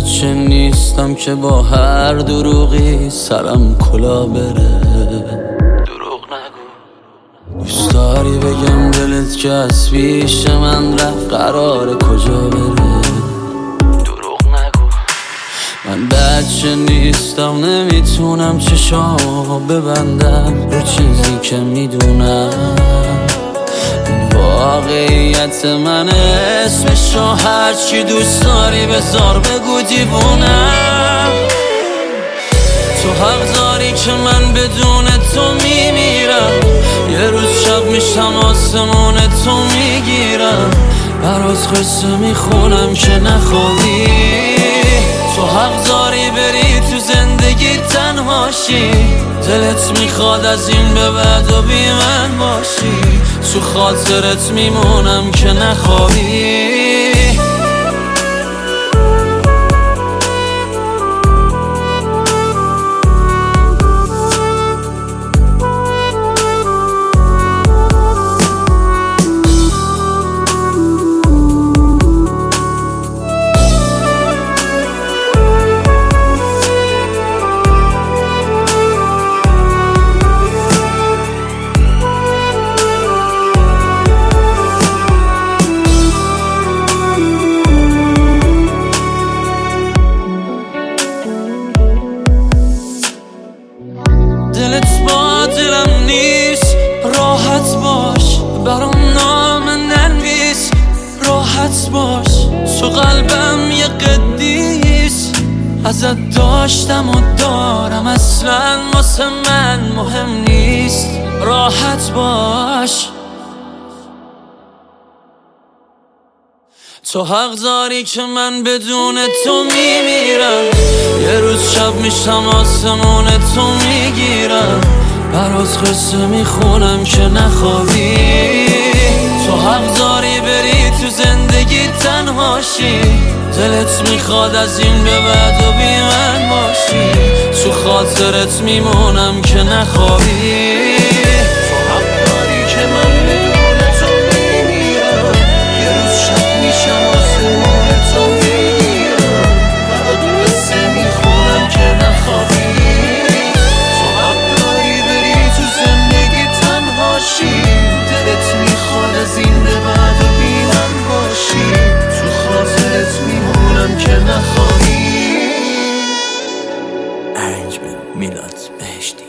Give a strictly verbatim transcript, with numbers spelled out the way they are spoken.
بچه نیستم که با هر دروغی سرم کلا بره. دروغ نگو. دوست داری بگم دلت که از پیش من رفت قراره کجا بره. دروغ نگو. من بچه نیستم نمیتونم چشامو ببندم رو چیزی که میدونم. واقعیت من اسمشو هرچی دوست داری بذار بگو دیوونم. تو حق داری که من بدون تو میمیرم. یه روز شب میشم آسمون تو میگیرم. برات قصه میخونم که نخوابی. تو حق داری بری تو زندگی تنهاشی. دلت میخواد از این به بعد و بی من باشی. تو خاطرت میمونم که نخوابی. دلت با دلم نیست راحت باش. برام نام ننویس راحت باش. تو قلبم یه قدیس ازت داشتم و دارم. اصلا واسه من مهم نیست راحت باش. تو حق داری که من بدون تو میمیرم. یه روز شب میشم آسمون تو میگیرم. برات قصه میخونم که نخوابی. تو حق داری بری تو زندگی تنهاشی. دلت میخواد از این به بعد و بی من باشی. تو خاطرت میمونم که نخوابی. میلاد بهشتی.